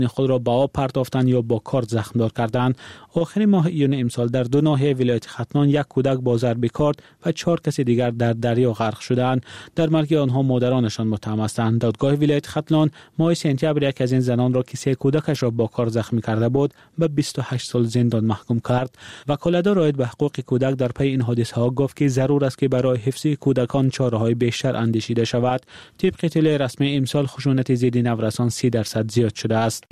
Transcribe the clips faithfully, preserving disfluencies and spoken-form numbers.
خود را به آب پرتافتند یا با کارد زخمدار کردند. آخر ماه ایون امسال در دو ناحیه ولایت ختلان یک کودک با ضرب کارد و چهار کس دیگر در دریا غرق شدند. در مرگ آنها مادرانشان متهم هستند. دادگاه ولایت ختلان ماه سپتامبر یک از این زنان را که سه کودکش را با کارد زخمی کرده بود به بیست و هشت سال زندان محکوم کرد. وکالتدار رعایت به حقوق کودک در پی این حادثه ها گفت که ضرور است که برای حفظ کودکان چاره‌های بیشتر اندیشیده شود. طبق اطلاع رسمی امسال خشونت ضد نورسان سی درصد زیاد شده است.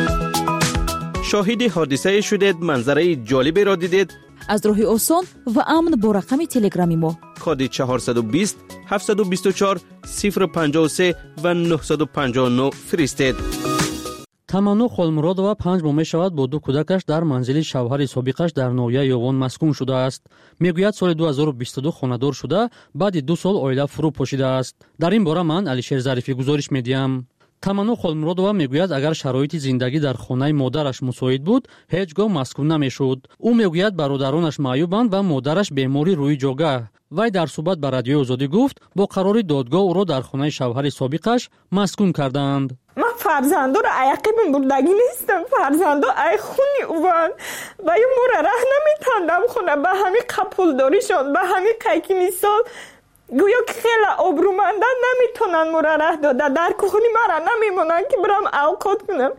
شاهد حادثه شدید، منظره جالبی را دیدید؟ از راه آسان و امن با رقم تلگرامی ما کد چهارصد و بیست هفتصد و بیست و چهار صفر پنجاه و سه و نهصد و پنجاه و نه فرستید. таманну холмуродова панҷ моҳ мешавад бо ду кӯдакаш дар манзили шавҳари собиқаш дар ноҳияи Ёвон маскун шудааст. Мегӯяд соли ду ҳазору бисту ду хонадор шуда баъди ду сол оила фурӯ пошидааст. Дар ин бора ман Алишер Зарифӣ гузориш медиҳам. таманну холмуродова мегӯяд агар шароити зиндагӣ дар хонаи модараш мусоид буд, ҳеҷ гоҳ маскун намешуд. ӯ мегӯяд бародаронаш маъюбанд ва модараш бемори рӯи ҷогаҳ. вай дар суҳбат ба радиои Озодӣ гуфт бо қарори додгоҳ ӯро дар хонаи шавҳари собиқаш маскун карданд. من فرزندو را عقیب بردگی نیستم. فرزندو ای خونی اوان و یه مورا ره نمیتندم خونه به همین قپول داریشون به همین قیکی میسال گویا که خیلی آبرومندن نمیتونن مورا ره داده در کخونی مرا نمیمونن که برم اوقات کنم.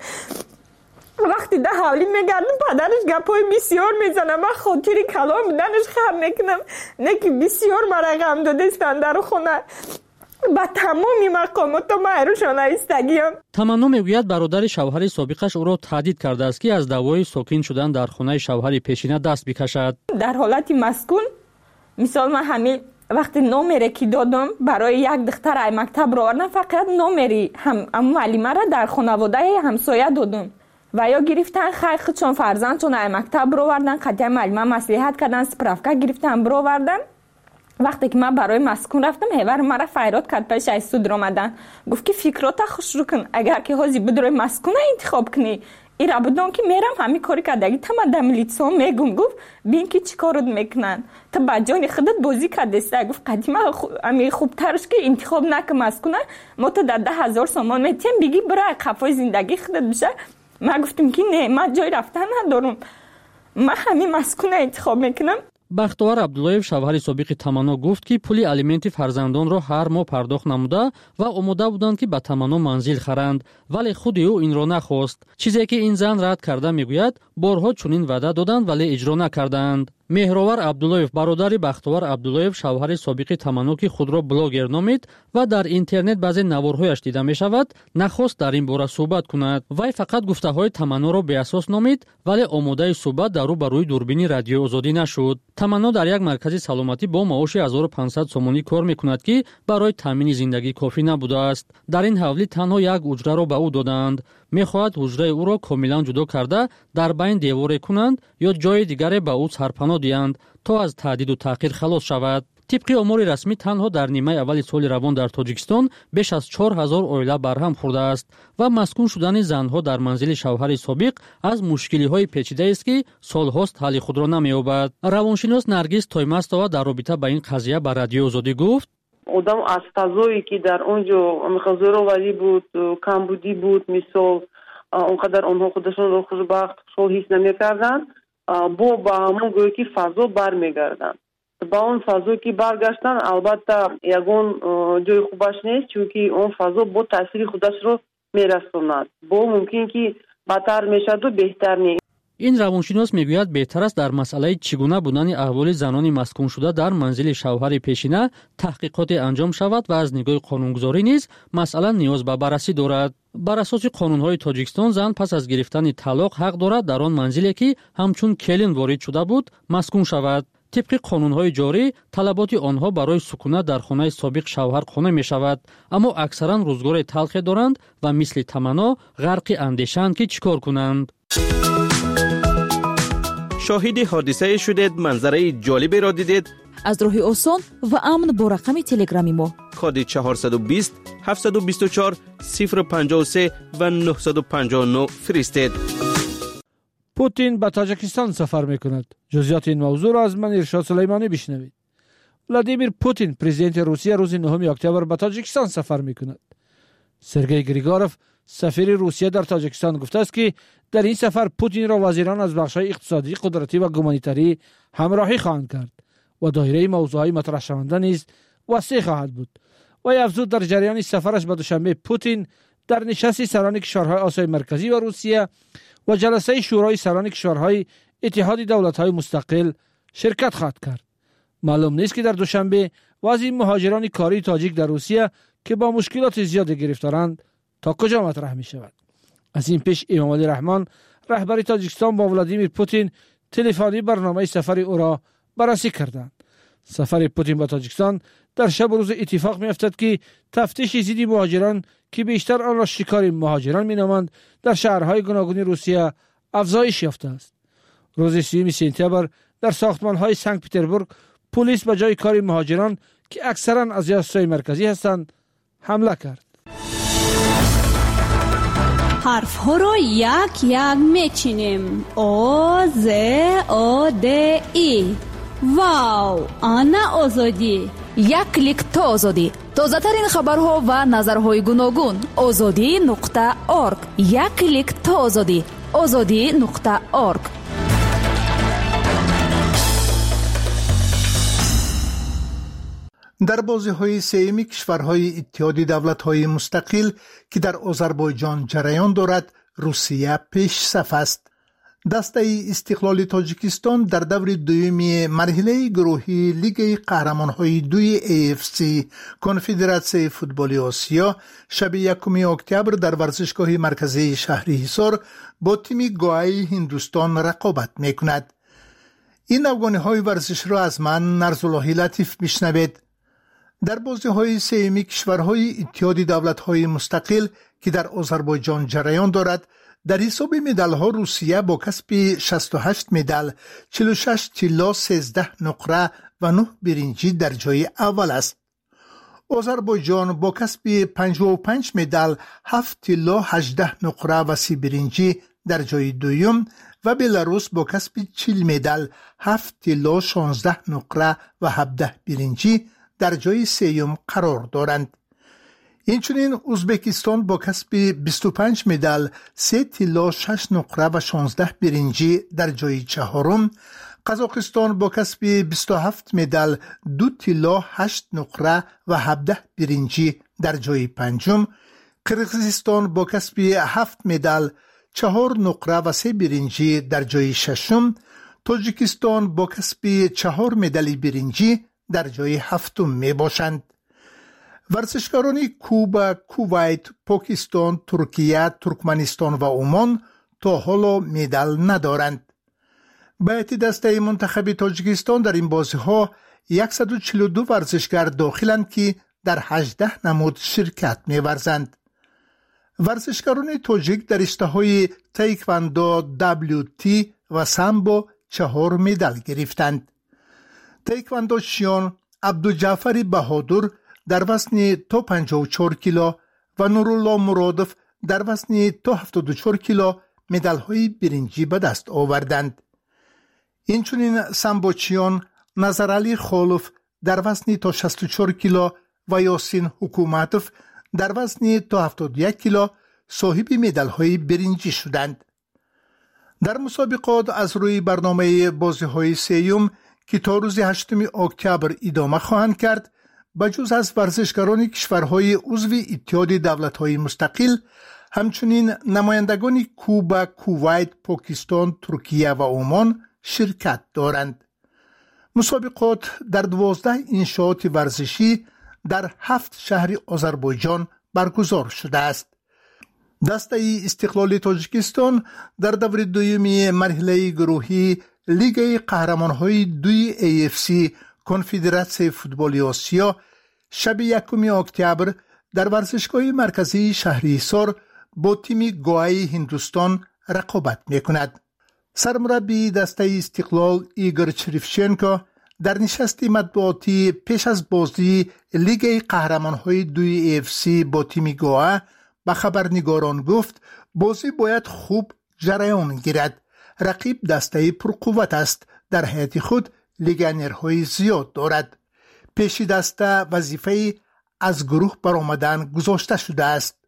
وقتی ده حولی میگردم پدرش گپای بسیار میزنم. من خاطری کلام بودنش خب میکنم نه که بسیار مرا غم دادستن در خونه. با تمامی مقامات و معروشان ایستگیم. таманну мегӯяд бародари шавҳари собиқаш ӯро таҳдид кардааст ки аз давои сокин шудан дар хонаи шавҳари пешина даст бикашад. در حالت مسکون مثال من همین وقتی نامره که دادم برای یک دختر ای مکتب رو آوردم فقط نامری هم اما معلمه را در خانواده همسایه دادم و یا گرفتن خیلی چون فرزندشون ای مکتب رو آوردن قطعه معلمه مصلحت کردن سپرافکا گرفتن برو آوردن. وقتی که من برای مسکون رفتم هیور مرا فریاد کرد پیش از سود آمدن گفت که فکرات خوش رو کن اگر که حاضر بود روی مسکون انتخاب کنی این را بدون که میرم همین کاری کردگی تا من در میلیتسون میگم گفت بین که چی کارود میکنن تا بجانی خودت بازی کرده گفت قدیمه امی خوبترش که انتخاب نکن مسکونه ما تا در ده هزار سامان میتیم بگی برای قفای زندگی خودت بشه. من گفتم که نه من جای رفتن ندارم من همین مسکونه انتخاب میکنم. бахтовар абдуллоев шавҳари собиқи таманно гуфт ки пули алименти фарзандонро ҳар моҳ пардохт намуда ва омода буданд ки ба таманно манзил харанд, вале худи ӯ инро нахост. чизе ки ин зан рад карда мегӯяд борҳо чунин ваъда доданд вале иҷро накарданд. меҳровар абдуллоев бародари бахтовар абдуллоев шавҳари собиқи таманно ки худро блогер номид ва дар интернет баъзе наворҳояш дида мешавад нахост дар ин бора суҳбат кунад. вай фақат гуфтаҳои таманноро беасос номид вале омодаи суҳбат дар рӯ ба рӯи дурбини радиои Озодӣ нашуд. таманно дар як маркази саломатӣ бо маоши ҳазору панҷсад сомонӣ кор мекунад ки барои таъмини зиндагӣ кофӣ набудааст. дар ин ҳавлӣ танҳо як ҳуҷраро ба ӯ доданд. мехоҳад ҳуҷраи ӯро комилан ҷудо карда дар байн деворе кунанд ё ҷои дигаре ба ӯ сарпаноҳ диҳанд то аз таҳдиду таъқир халос шавад. тибқи омори расмӣ танҳо дар нимаи аввали соли равон дар тоҷикистон беш аз чор ҳазор оила барҳам хӯрдааст ва маскун шудани занҳо дар манзили шавҳари собиқ аз мушкилиҳои печидаест ки солҳост ҳалли худро намеёбад. равоншинос Наргиз Тоймастова дар робита ба ин қазия ба радиои Озодӣ гуфт: одам аз фазое ки дар он ҷо зӯроварӣ буд, камбудӣ буд, мисол он қадар онҳо худашонро хушбахт хушҳол ҳис намекарданд, бо ба ҳамон гӯё ки фазо бармегарданд. ба он фазо ки баргаштан албатта ягон ҷои хубаш нест, чунки он фазо бо таъсири худашро мерасонад. бо мумкин ки бадтар мешаваду беҳтар нест. ин равоншинос мегӯяд беҳтар аст дар масъалаи чӣ гуна будани аҳволи занони маскуншуда дар манзили шавҳари пешина таҳқиқоте анҷом шавад ва аз нигоҳи қонунгузорӣ низ масъала ниёз ба баррасӣ дорад. бар асоси қонунҳои Тоҷикистон зан пас аз гирифтани талоқ ҳақ дорад дар он манзиле ки ҳамчун келин ворид шуда буд маскун шавад. тибқи қонунҳои ҷорӣ талаботи онҳо барои сукунат дар хонаи собиқ шавҳар қонеъ мешавад, аммо аксаран рӯзгори талхе доранд ва мисли таманно ғарқи андешаанд ки чӣ кор кунанд. шоҳиди ҳодисае шудед, манзараи ҷолиберо дидед? аз роҳи осон ва амн бо рақами телеграми мо коди чаҳорсаду бист ҳафтсаду бисту чор сифр панҷоҳу се ва нӯҳсаду панҷоҳу нӯ фиристед. پوتین به تاجیکستان سفر میکند. جزئیات این موضوع را از من ارشاد سلیمانی بشنوید. ولادیمیر پوتین پرزیدنت روسیه روز نهم اکتبر به تاجیکستان سفر میکند. سرگئی گریگاروف سفیر روسیه در تاجیکستان گفته است که در این سفر پوتین را وزیران از بخش‌های اقتصادی، قدرتی و گومانیتری همراهی خواهند کرد و دایره موضوعهای مطرح شونده نیز وسیع خواهد بود. و افزود در جریان سفرش به دوشنبه پوتین در نشست سران کشورهای آسیای مرکزی و روسیه و جلسه شورای سران کشورهای اتحاد دولت‌های مستقل شرکت خواهد کرد. معلوم نیست که در دوشنبه وضع مهاجران کاری تاجیک در روسیه که با مشکلات زیاد گرفتارند تا کجا مطرح می شود. از این پیش امامعلی رحمان رهبر تاجیکستان با ولادیمیر پوتین تلفنی برنامه سفر او را بررسی کردند. سفر پوتین به تاجیکستان در شب روز اتفاق می افتد که تفتیش ضد مهاجران که بیشتر آن را شکار مهاجران می نامند در شهرهای گوناگون روسیه افزایش یافته است. روز سوم سپتامبر در ساختمان‌های سنت پترزبورگ پلیس به جای کار مهاجران که اکثرا از آسیای مرکزی هستند حمله کرد. حرف ها را یک یک میچینیم. او ز او د ای. واو، آنا آزادی. یک کلیک تا آزادی. تازه ترین خبرها و نظرهای گوناگون. آزادی نقطه اورگ. یک کلیک تا آزادی. آزادی نقطه اورگ. در بازی‌های سه‌م کشورهای اتحاد دولت‌های مستقل که در آذربایجان جریان دارد، روسیه پیش صف است. دسته استقلال تاجیکستان در دور دوم مرحله گروهی لیگ قهرمان‌های دوی ای اف سی کنفدراسیون فوتبال آسیا شب یکم اکتبر در ورزشگاه مرکزی شهرحصار با تیم گوای هندوستان رقابت می‌کند. این افغانی‌های ورزش را از من نرزالله لطیف میشنوید. در بازی‌های سه‌م کشورهای اتحاد دولت‌های مستقل که در آذربایجان جریان دارد، در حساب مدال‌ها روسیه با کسب شصت و هشت مدال، چهل و شش طلا، سیزده نقره و نه برنجی در جای اول است. آذربایجان با کسب پنجاه و پنج مدال، هفت طلا، هجده نقره و سی برنجی در جای دوم و بلاروس با کسب چهل مدال، هفت طلا، شانزده نقره و هفده برنجی در جای سوم قرار دارند. اینچنین ازبکستان با کسب بیست و پنج مدال، سه طلا، شش نقره و شانزده برنجی در جای چهارم، قزاقستان با کسب بیست و هفت مدال، دو طلا، هشت نقره و هفده برنجی در جای پنجم، قرقیزستان با کسب هفت مدال، چهار نقره و سه برنجی در جای ششم، تاجیکستان با کسب چهار مدال برنجی در جای هفتم می باشند. ورزشکاران کوبا، کویت، پاکستان، ترکیه، ترکمنستان و عمان تا حالا مدال ندارند. بیت دسته منتخب تاجیکستان در این بازی‌ها صد و چهل و دو ورزشکار داخلند که در هجده نمود شرکت می‌ورزند. ورزشکاران تاجیک در رشته‌های تایکواندو، دبلیو تی و سامبو چهار مدال گرفتند. تایکواندوشیان عبدالجعفر بهادر در وزن تا پنجاه و چهار کیلو و نورالله مرادف در وزن تا هفتاد و چهار کیلو مدال‌های برنجی به دست آوردند. اینچنین سامبوچیان نظرعلی خالف در وزن تا شصت و چهار کیلو و یاسین حکومتوف در وزن تا هفتاد و یک کیلو صاحب مدال‌های برنجی شدند. در مسابقات از روی برنامه بازی‌های سه‌م که تا روز هشتم اکتبر ادامه خواهند کرد، بجز از ورزشکاران کشورهای عضو اتحاد دولت‌های مستقل، همچنین نمایندگان کوبا، کویت، پاکستان، ترکیه و عمان شرکت دارند. مسابقات در دوازده انشاءات ورزشی در هفت شهر آذربایجان برگزار شده است. دسته استقلال تاجیکستان در دور دوم مرحله گروهی لیگ قهرمان‌های دوی ای اف سی کنفدراسیون فوتبال آسیا شب یکم اکتبر در ورزشگاه مرکزی شهرحصار با تیم گوای هندوستان رقابت می‌کند. سرمربی دسته استقلال ایگور چریفچنکو در نشست مطبوعاتی پیش از بازی لیگ قهرمان‌های دوی ای اف سی با تیم گوا به خبرنگاران گفت بازی باید خوب جریان گیرد. رقیب دسته پرقوت است، در حیات خود لیگانرهای زیاد دارد. پیش دسته وظیفه از گروه برآمدن گذاشته شده است.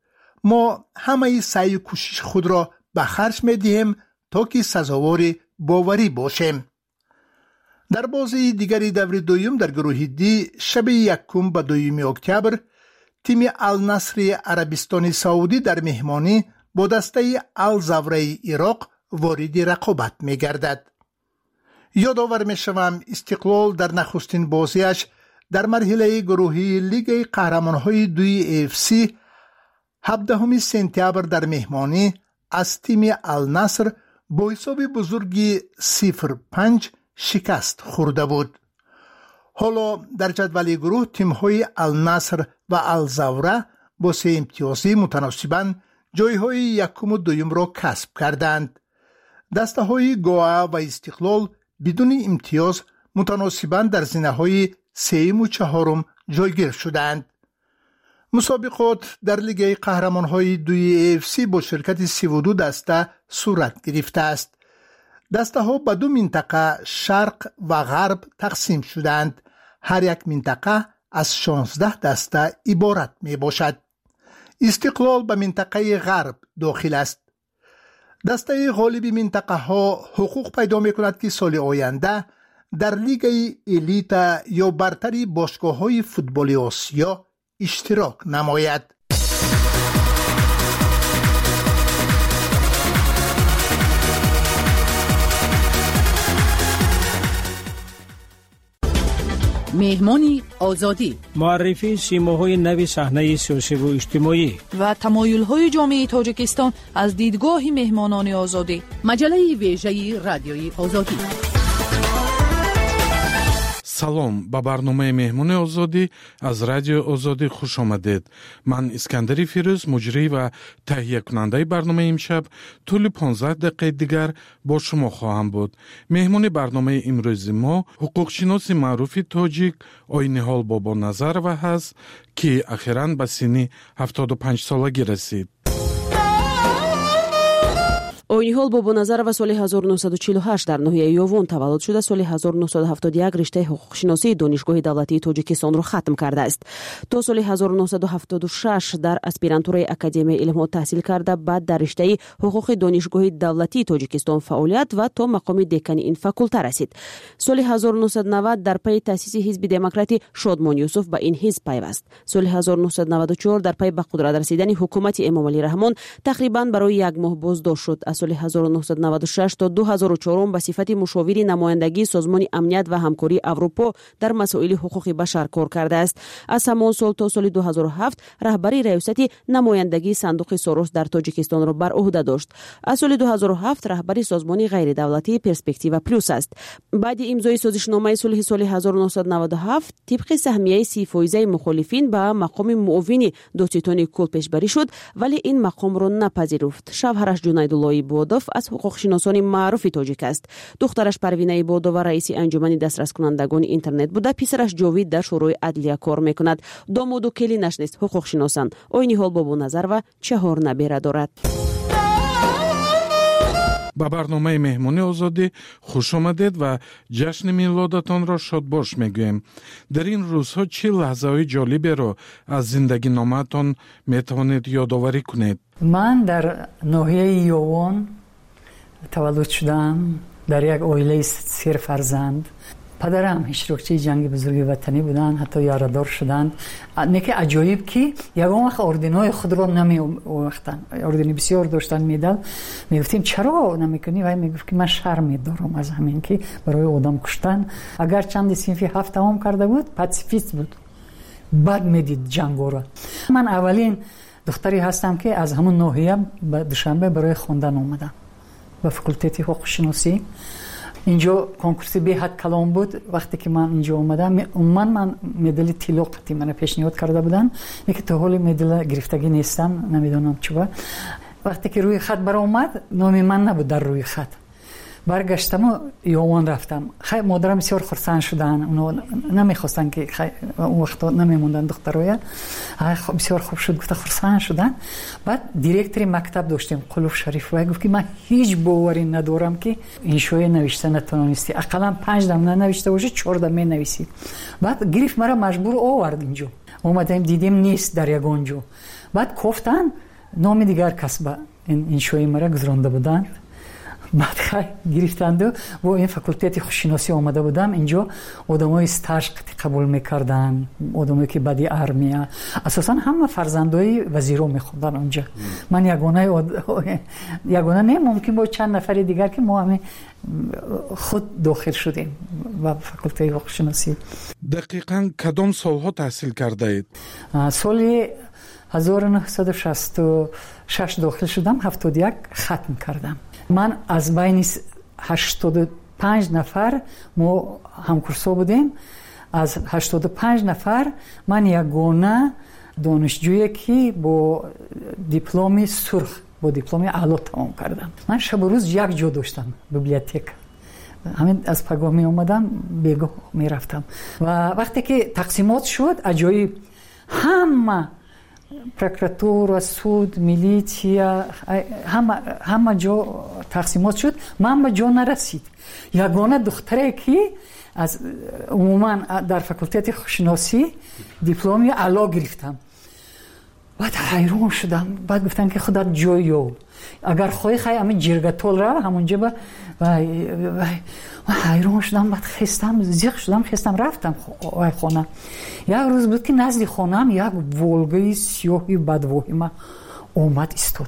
ما همه سعی و کوشش خود را به خرج می‌دهیم تا که سزاوار باوری باشیم. در بازی دیگری دور دوم در گروه دی شب یکم به دوم اکتبر تیم النصر عربستان سعودی در مهمانی با دسته الزوره عراق وارد رقابت می گردد. یادآور می شوم استقلال در نخستین بازیش در مرحله گروهی لیگ قهرمان‌های دوی اف سی هفدهم سپتامبر در مهمانی از تیم النصر با حساب بزرگی صفر پنج شکست خورده بود. حالا در جدول گروه تیم‌های النصر و الزوره با سه امتیازی متناسباً جایهای یکم و دوم را کسب کردند. دسته های گواه و استقلال بدون امتیاز متناسباً در زینه‌های سوم و چهارم جایگیر شدند. مسابقات در لیگ قهرمان‌های دوی اف سی با شرکت سی و دو دسته صورت گرفته است. دسته ها به دو منطقه شرق و غرب تقسیم شدند. هر یک منطقه از شانزده دسته عبارت می باشد. استقلال به منطقه غرب داخل است. دسته غالب منطقه ها حقوق پیدا می کند که سال آینده در لیگ الیت یا برتری باشگاه های فوتبال آسیا اشتراک نماید. مهمانی آزادی، معرفی سیماهای نوی صحنه سیاسی و اجتماعی و تمایل‌های جامعه تاجیکستان از دیدگاه مهمانان آزادی. مجله ویژه رادیوی آزادی. салом ба барномаи меҳмони озодӣ аз радиои озодӣ хуш омадед. ман искандари фирӯз муҷрӣ ва таҳиякунандаи барномаи имшаб тӯли понздаҳ дақиқаи дигар бо шумо хоҳам буд. меҳмони барномаи имрӯзи мо ҳуқуқшиноси маъруфи тоҷик Ойниҳол Бобоназарова ҳаст, ки ахиран ба синни ҳафтоду панҷсолагӣ расид. Ойниҳол Бобоназарова соли ҳазору нуҳсаду чилу ҳашт дар ноҳияи Ёвон таваллуд шуда, соли ҳазору нуҳсаду ҳафтоду як риштаи ҳуқуқшиносии донишгоҳи давлатии Тоҷикистонро хатм кардааст. То соли ҳазору нуҳсаду ҳафтоду шаш дар аспирантураи Академияи илмҳо таҳсил карда, баъд дар риштаи ҳуқуқи донишгоҳи давлатии Тоҷикистон фаъолият ва то мақоми декани ин факулта расид. Соли ҳазору нуҳсаду навад дар пайи таъсиси ҳизби демократи Шодмон Юсуф ба ин ҳизб пайваст. Соли ҳазору нуҳсаду наваду чор дар пайи ба қудрат расидани ҳукумати Эмомалӣ Раҳмон тақрибан барои як моҳ боздошт шуд. Аз соли ҳазору нуҳсаду наваду шаш то ду ҳазору чорум ба сифати мушовири намояндагии Созмони амният ва ҳамкории Аврупо дар масоили ҳуқуқи башар кор кардааст. Аз ҳамон сол то соли ду ҳазору ҳафт раҳбари раёсати намояндагии Сандуқи Сорос дар Тоҷикистонро бар уҳда дошт. Аз соли ду ҳазору ҳафт раҳбари созмони ғайридавлатии Перспектива плюс аст. баъди имзои созишномаи сулҳи соли ҳазору нуҳсаду наваду ҳафт тибқи саҳмияи си фоизаи мухолифин ба мақоми муовини Доститони Кул пешбарӣ шуд, вале ин мақомро напазируфт. Шавҳараш Ҷунайдуллои Ибодов аз ҳуқуқшиносони маъруфи тоҷик аст. духтараш Парвина Ибодова раиси анҷумани дастраскунандагони интернет буда, писараш Ҷовид дар шӯрои адлия кор мекунад. домоду келинаш низ ҳуқуқшиносанд. Ойниҳол Бобоназарова чаҳор набера дорад. ба барномаи меҳмони озодӣ хуш омадед ва ҷашни милодатонро шодбош мегӯем. дар ин рӯзҳо чӣ лаҳзаҳои ҷолиберо аз зиндагиномаатон метавонед ёдоварӣ кунед? ман дар ноҳияи Ёвон таваллуд шудам, дар як оилаи сер фарзанд. падарам иштирокчии ҷанги бузурги ватанӣ буданд, ҳатто ярадор шуданд. неки аҷоиб ки ягон вақт орденҳои худро намеовахтанд. ордени бисёр доштанд, медал. мегуфтем чаро намекунӣ? вай мегуфт ки ман шарм медорам аз ҳамин ки барои одам куштан. агар чанди синфи ҳафт тамом карда буд, пацифист буд, бад медид ҷангоро. ман аввалин духтаре ҳастам ки аз ҳамон ноҳия ба Душанбе барои хондан омадам ба факултети ҳуқуқшиносӣ. инҷо конкурси беҳад калон буд. вақте ки ман инҷо омадам, умуман ман медали тилло қатъи мана пешниҳод карда буданд, лекин то ҳоли медала гирифтагӣ нестам, намедонам чиба. вақте ки рӯи хат баромад, номи ман набуд дар рӯи хат. баргаштаму Ёвон рафтам. хай модарам бисёр хурсанд шуданд. оно намехостанд ки он вақто намемонданд духтароя. ай бисёр хуб шуд, гуфта хурсанд шуданд. баъд директори мактаб доштем, Қулуф Шарифова, гуфт ки ман ҳеҷ боварӣ надорам ки иншоӣ навишта натавонисти. ақаллан панҷ дам нанавишта бошӣ, чор дам менависӣ. баъд гирифт мара маҷбур овард инҷо. омадем дидем нест дар ягон ҷо. баъд кофтан نام دیگر کس به این این شوی مرا گذرانده بودند. بعد خیلی گرفتند و با این فاکولته خوششناسی آمده بودم اینجا. آدمای استاژ قبول میکردن، آدمایی که بعدی ارمیا، اساسا همه فرزندای وزیرو میخوندن اونجا. من یگانه یگانه نه، ممکن با چند نفر دیگر که ما همه خود داخل شدیم و فاکولته خوششناسی. دقیقاً کدام سالها تحصیل کرده اید؟ سال هزار و نهصد و شصت و شش داخل شدم، هفتاد و یک ختم کردم. من از بین هشتاد و پنج نفر ما همکورسا بودیم. از هشتاد و پنج نفر من یگانه دانشجویی که با دیپلم سرخ، با دیپلم اعلی تمام کردم. من شب و روز یک جا داشتم، بیبلیوتک. همین از پگاه می اومدم بیگاه می رفتم و وقتی که تقسیمات شد عجایب، همه پروکراتور و سود، میلیتیا، همه همه جا تقسیمات شد، من به جا نرسید. یگانه دختری که از عموما در فاکولته شناسی دیپلمی اعلی گرفتم. بعد حیران شدم. بعد گفتن که خودت جای یو، اگر خواهی خواهی همین جرگتول را همونجا با وای وای حیران شدم. بعد خستم، زیخ شدم، خستم رفتم خانه. یک روز بود که نزد خانم یک ولگای سیاهی بدوهی ما اومد ایستاد.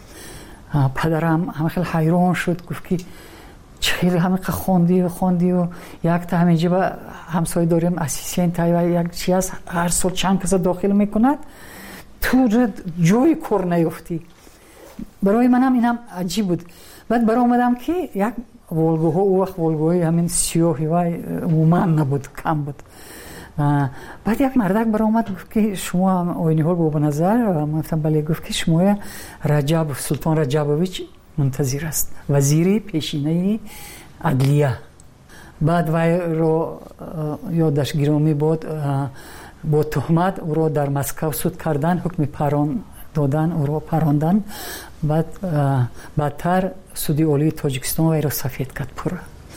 پدرم همه خیلی حیران شد، گفت که چخیلی همه که خوندی و خوندی و یک تا همینجا با همسایه داریم اسیسین تایی و یک چی از هر سال چند کسا داخل میکند، تو جوی کار نیفتی. برای منم اینم عجیب بود. بعد برای آمدم که یک ولگوها، او وقت ولگوهای همین سیاهی و عموما نبود، کم بود. بعد یک مردک برای آمد گفت که شما آینی ها رو به نظر، من گفتم بله. گفت که شما رجب سلطان رجبویچ منتظر است، وزیری پیشینه عدلیه. بعد وی رو یادش گرامی بود، با تهمت او رو در مسکو سود کردن، حکم پران دادن، او رو پراندن. بعد بعدتر سودی عالی تاجیکستان وی رو سفید کرد پر.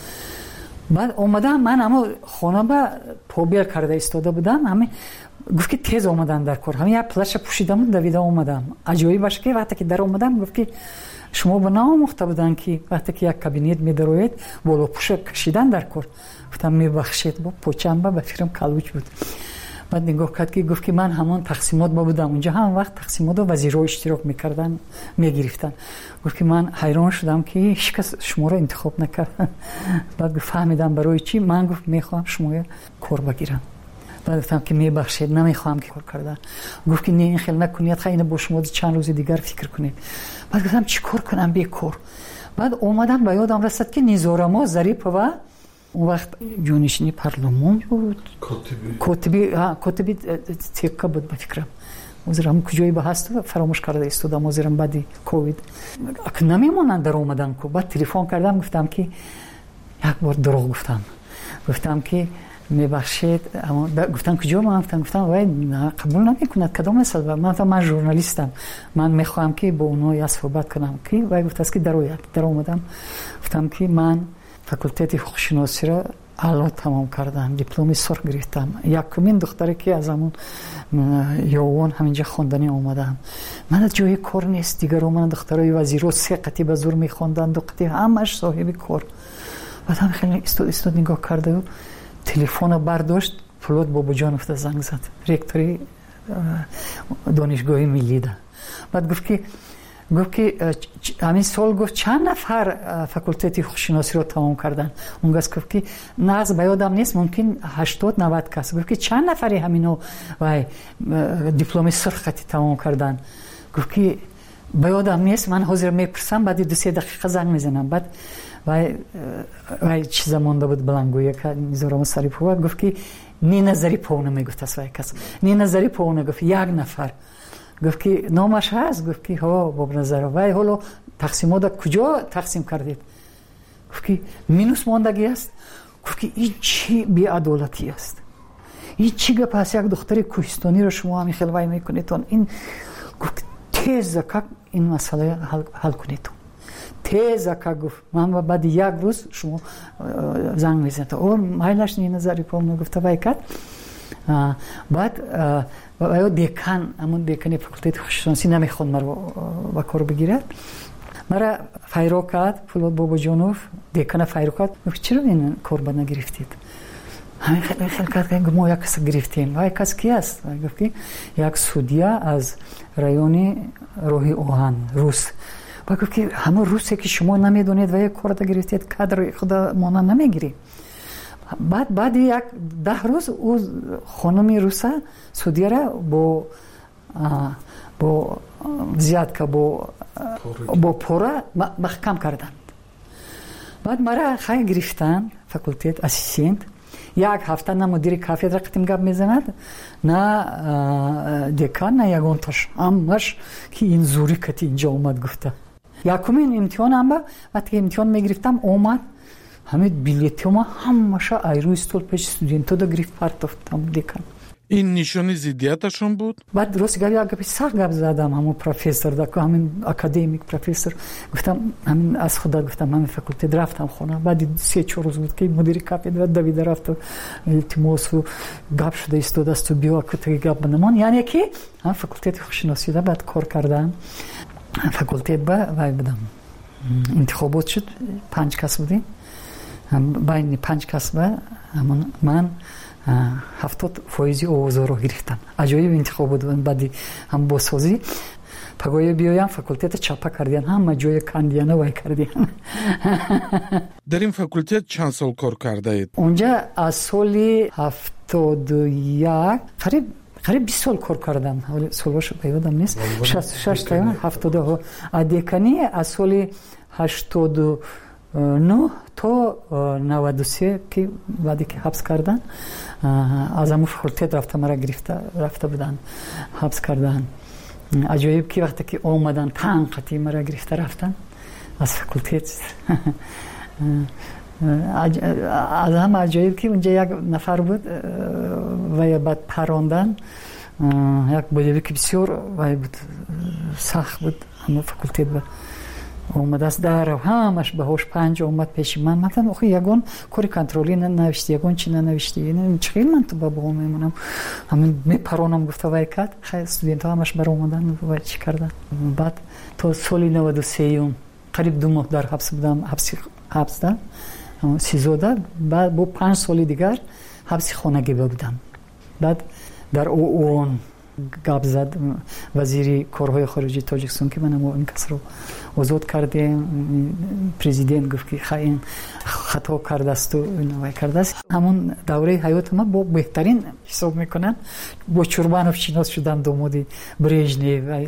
بعد اومدم من اما خانه با پوبیل کرده ایستاده بودم. همه گفت که تیز اومدن در کار، همه یک پلش پوشیدم دویده اومدم. عجایب باشه که وقتی که در اومدم گفت که شما به ناموخته بودن که وقتی که یک کابینت میدروید بالا پوش کشیدن در کار. گفتم میبخشید، با پوچم با فکرم کلوچ بود. بعد نگاه کرد که گفت که من همون تقسیمات با بودم اونجا، هم وقت تقسیمات و وزیرها اشتراک میکردن میگرفتن. گفت که من حیران شدم که هیچ کس شما رو انتخاب نکرد. بعد گفت فهمیدم برای چی. من گفت میخوام شما کار بگیرم. بعد گفتم که میبخشید نمیخوام که کار کردن. گفت که نه این خیلی نکنید، خیلی با شما چند روز دیگر فکر کنید. بعد گفتم چی کار کنم بیکار. بعد اومدم به یادم رسید که نیزارما ظریف و اون وقت جانشینی پارلمان بود، کاتبی کاتبی تیکا بود به فکرم. وزیرم کجایی به هست فراموش کرده ایستادم. وزیرم بعدی کووید اک نمیمونن در اومدن کو. بعد تلفن کردم گفتم که یک بار دروغ گفتم. گفتم که میبخشید، اما گفتم کجا؟ من گفتم گفتم وای قبول نمیکنه کدام مثلا. من گفتم من ژورنالیستم، من میخوام که با اونها یا صحبت کنم. که وای گفت است که در در اومدم. گفتم که من فاکولته حقوق‌شناسی را اعلی تمام کردم، دیپلم سرخ گرفتم. یکمین دختری که از همون یوان همینجا خواندنی اومدم. من از جای کار نیست دیگر. من دخترای وزیرو سه قطعه به زور میخوندن، دو قطعه همش صاحب کار. بعد هم خیلی استاد استاد نگاه کرده و تلفن برداشت. فلوت بابا جان افته زنگ زد، رکتوری دانشگاه ملی ده. بعد گفت که گفت که همین سال گفت چند نفر فاکولته حقوق‌شناسی رو تمام کردن. اون گفت که نه از بیادم نیست، ممکن هشتاد نود کس. گفت که چند نفری همینو وای دیپلم سرخ خطی تمام کردن. گفت که بیادم نیست، من حاضر میپرسم بعد دو سه دقیقه زنگ میزنم. بعد وای وای چیز مونده بود بلنگویه که میذارم سری پو. گفت که نی نظری پونه میگفت از وای کس نی نظری پونه. گفت یک نفر. گفت که نامش هست؟ گفت که ها باب نظر. وای حالا تقسیمات کجا تقسیم کردید؟ گفت که مینوس ماندگی است. گفت که این چی بی‌عدالتی است، این چی گپ است؟ یک دختر کوهستانی رو شما همین خیلی وای میکنید. این گفت تیز که این مسئله حل, حل کنید. تیز که گفت من بعد یک روز شما زنگ میزنید. او مایلش نی نظری پام گفت وای کرد. بعد و دکان همون دکانی فاکولته خوششانسی نمیخواد مرا با کار بگیرد. مرا فایرو کرد فولاد بابا جانوف دکان فایرو کرد. گفت چرا این کار بد نگرفتید؟ همین خیلی خیلی کرد ما یک کس گرفتیم. و یک کس کی است؟ گفت که یک سودیا از رایون روحی اوهان روس. و گفت که همون روسی که شما نمیدونید و یک کار گرفتید کادر خدا مانا نمیگیری. بعد بعد یک ده روز او خانمی روسا سودیا را با با زیاد که با با پورا محکم کردند. بعد مرا خیلی گرفتن فاکولته اسیستنت. یک هفته نه مدیر کافدرا قتیم گپ میزند نه دکان نه یگانتاش همش که این زوری کتی اینجا اومد گفته. یکمین امتحانم با وقتی امتحان میگرفتم اومد همین بلیتم همش ایرو استول پیش استودنتو دا گرفت پرتافتم دکان. این نشانی زیدیتشون بود؟ بعد درست گفت گفت سر گفت زدم همون پروفسور دکتر همین اکادمیک پروفسور گفتم همین از خدا گفتم همین فاکولته رفتم خونه. بعد سه چهار روز بود که مدیر کافدرا دوید رفت التماس و گپ شده استاد است و بیا که گپ بندمان یعنی که هم فاکولته خوششناسی دا بعد کار کردم. فاکولته با وای بدم انتخابات شد پنج کس بودیم. بین پنج کس با من هفتاد فایزی آوازها رو گرفتن. عجایب انتخاب بود. بعدی هم بازسازی پگوی بیایم فاکولته چاپا کردین هم جای کاندیانا وای کردین. در این فاکولته چند سال کار کرده اید؟ اونجا از سال هفتاد و یک قریب قریب بیست سال کار کردم. حالا سالش پیدام نیست. شصت و شش تا هفتاد و دکانی از سال هشتاد و نه تا نود و سه که بعدی که حبس کردن از همون فاکولته رفته مرا گرفته رفته بودن حبس کردن. عجایب که وقتی که آمدن تنقیتی مرا گرفته رفتن از فاکولته. از هم عجایب که اونجا یک نفر بود و بعد پراندن یک بودی که بسیار و بود سخت بود همون فاکولته بود. اومد از در همش به هوش پنج اومد پیش من. مثلا آخه یگان کاری کنترلی ننوشتی یگان چی ننوشتی یعنی چقدر من تو بابا میمونم همین میپرونم گفته وای کرد. خیلی استودنت ها همش بر اومدن و چی کردن. بعد تا سال نود و سه قریب دو ماه در حبس بودم. حبس حبس دادم سیزده. بعد با پنج سال دیگر حبس خانگی بودم. بعد در اون گپ زد وزیر کارهای خارجی تاجیکستان که من این کس رو آزاد کردیم. پرزیدنت گفت که خیلی خطا کرده است و نوای کرده است. همون دوره حیات ما با بهترین حساب میکنن. با چوربانوف شناس شدم داماد برژنیو.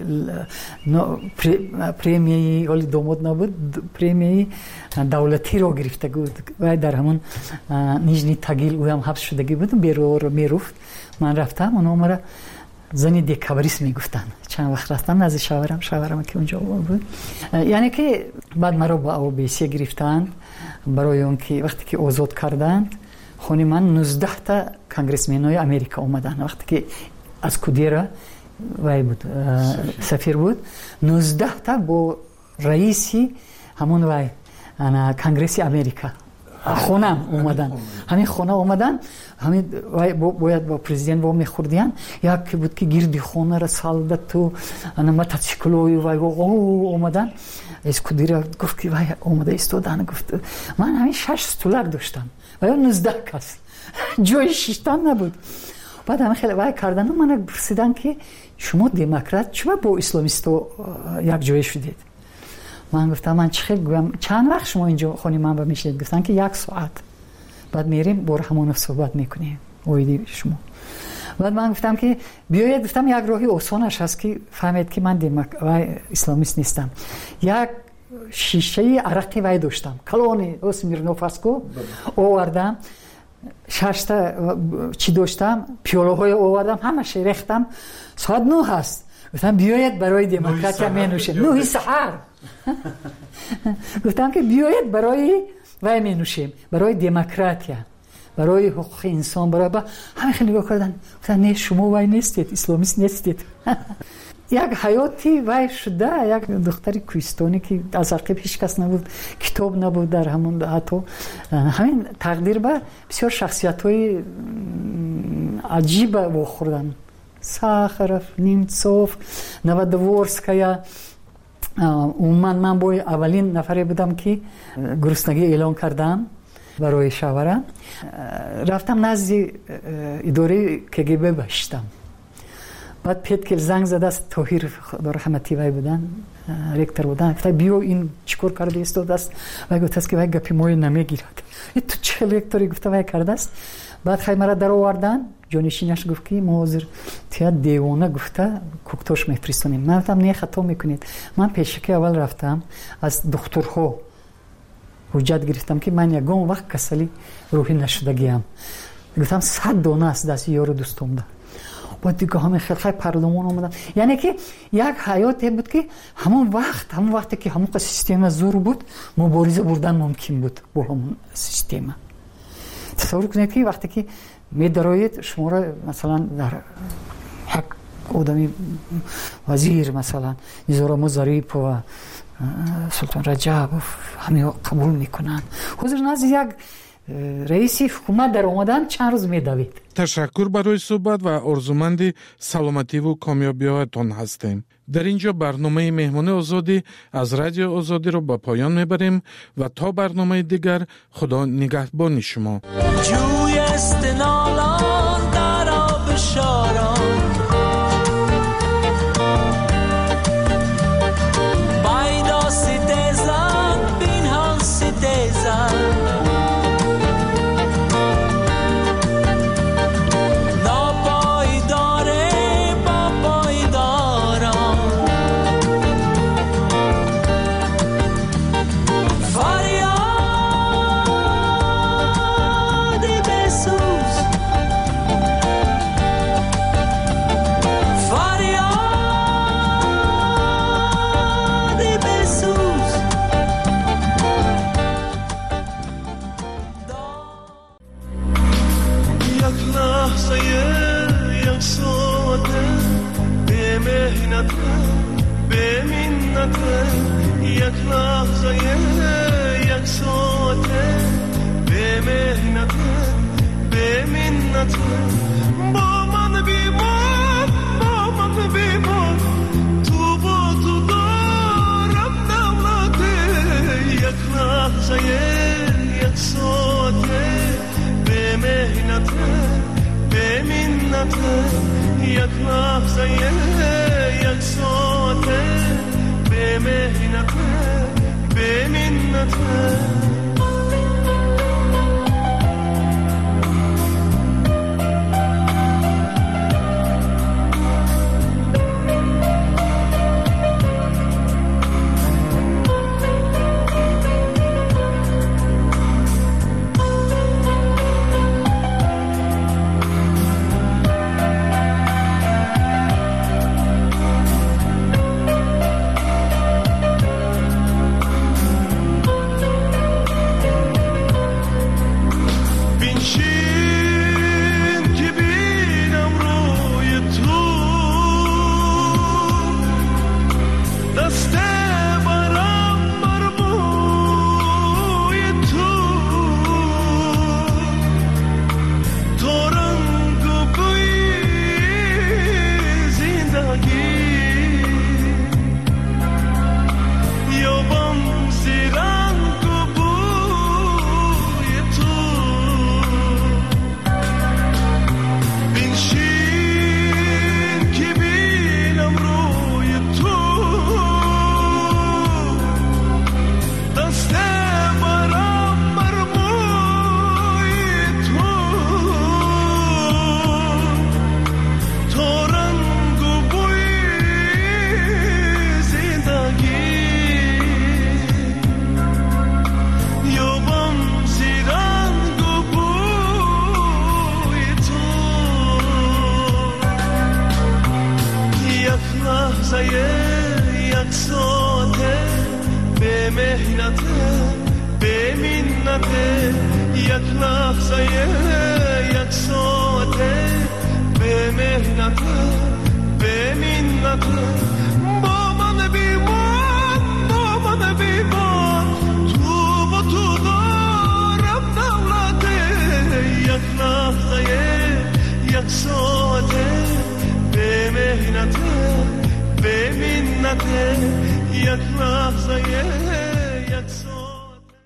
پریمیه ولی داماد نبود پریمیه دولتی رو گرفته بود و در همون نیژنی تاگیل او هم حبس شدگی بود. بیرو میرفت من رفتم اون عمره زنی دیکابریس میگفتن. چند وقت رفتم نزد شاورم شاورم که اونجا بود. یعنی که بعد مرا با او بی سی گرفتند برای اون که وقتی که آزاد کردند خونی من نوزده تا کانگرسمنای امریکا اومدن. وقتی که از کودیرا وای بود سفیر بود نوزده تا با رئیسی همون وای انا کانگرسی امریکا خونم اومدن. همین خونه اومدن همین باید با پرزیدنت با میخوردیان یک بود که گیردی خونه را سالدت و انا موتورسیکلوی وای او اومدن. اسکودیرا گفت که وای اومده استودن. گفت من همین شش دلار داشتم و یا نوزده کس جای شیشتن نبود. بعد همین خیلی وای کردن و من پرسیدن که شما دموکرات چرا با اسلامیستو یک جای شدید؟ من گفتم من چه گویم چند وقت شما اینجا خونی من با میشید؟ گفتن که یک ساعت. بعد میریم با همون صحبت میکنیم اویدی شما. بعد من گفتم که بیاید گفتم یک راهی آسانش هست که فهمید که من دموکرات اسلامیست نیستم. یک شیشه عرقی وای داشتم کلونی اسمیرنوف اسکو آوردم شش تا چی داشتم پیاله های آوردم همش ریختم. ساعت نه هست. گفتم بیاید برای دموکراتیا می نوشید. نه سحر. گفتم که بیاید برای وای می نوشیم برای دموکراتیا برای حقوق انسان برای با همه خیلی نگاه کردن. گفتن نه شما وای نیستید اسلامیست نیستید. یک حیاتی وای شده یک دختری کوهستانی که از عقب هیچ کس نبود کتاب نبود در همون حتی همین تقدیر به بسیار شخصیت های عجیب و خوردن ساخرف نیمцов نوادورسکایا عموما من با اولین نفری بودم که گرسنگی اعلان کردم برای شاوره. رفتم نزد اداره کگب باشتم. بعد پیت زنگ زد است طاهر خدا رحمتی وای بودن رکتر بودن. گفت بیو این چیکار کرده است دست و گفت است که وای گپی موی نمیگیرد. تو چه رکتری گفت وای کرده است. بعد خیمه را در آوردن جانشینش گفت که ما حاضر تیا دیوانه گفته کوکتاش میفرستونیم. من گفتم نه خطا میکنید. من پیشکی اول رفتم از دکترها حجت گرفتم که من یگان وقت کسلی روحی نشدگیم. گفتم صد دانه است دست یارو دوستم ده. بعد دیگه همه خیلی خیلی پارلمان آمدن. یعنی که یک حیاتی بود که همون وقت همون وقتی که همون سیستم زور بود مبارزه بردن ممکن بود با همون سیستم. تصور کنید که وقتی که می درآید شما را مثلا در یک آدمی وزیر مثلا میزورم ظریف و سلطان رجب همه قبول میکنن. حضور نزد یک رئیس حکومت در اومدن چند روز میدوید. تشکر برای صحبت و آرزومند سلامتی و کامیابی‌هایتان هستیم. در اینجا برنامه مهمان آزادی از رادیو آزادی رو به پایان میبریم و تا برنامه دیگر خدا نگهبان شما. جوی استنالان در آب شاران بایدا سیدزن بین ها سیدزن یک لحظه یک ساعته به مهنت به منت با من بیمان با من بیمان تو با تو دارم دولته یک لحظه یک ساعته به مهنت به منت یک لحظه یک ساعته به مهنت به منت یک ساعته به مهنت به منت یک لحظه یک ساعته به مهنت به منت با من بیمان با من بیمان تو با تو دارم دولته یک لحظه یک یک